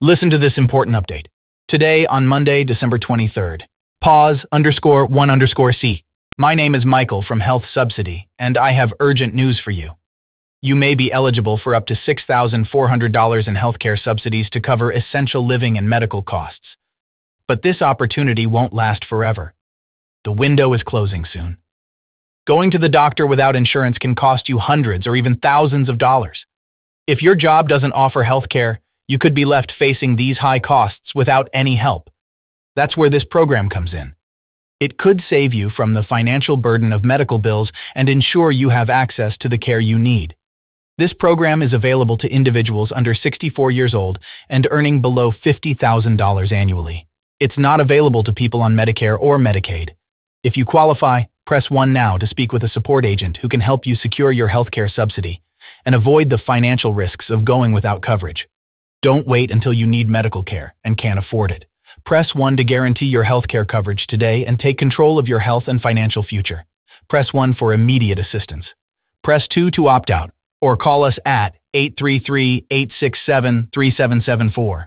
Listen to this important update. Today, on Monday, December 23rd, pause_1_C. My name is Michael from Health Subsidy, and I have urgent news for you. You may be eligible for up to $6,400 in healthcare subsidies to cover essential living and medical costs. But this opportunity won't last forever. The window is closing soon. Going to the doctor without insurance can cost you hundreds or even thousands of dollars. If your job doesn't offer healthcare, you could be left facing these high costs without any help. That's where this program comes in. It could save you from the financial burden of medical bills and ensure you have access to the care you need. This program is available to individuals under 64 years old and earning below $50,000 annually. It's not available to people on Medicare or Medicaid. If you qualify, press 1 now to speak with a support agent who can help you secure your healthcare subsidy and avoid the financial risks of going without coverage. Don't wait until you need medical care and can't afford it. Press 1 to guarantee your healthcare coverage today and take control of your health and financial future. Press 1 for immediate assistance. Press 2 to opt out, or call us at 833-867-3774.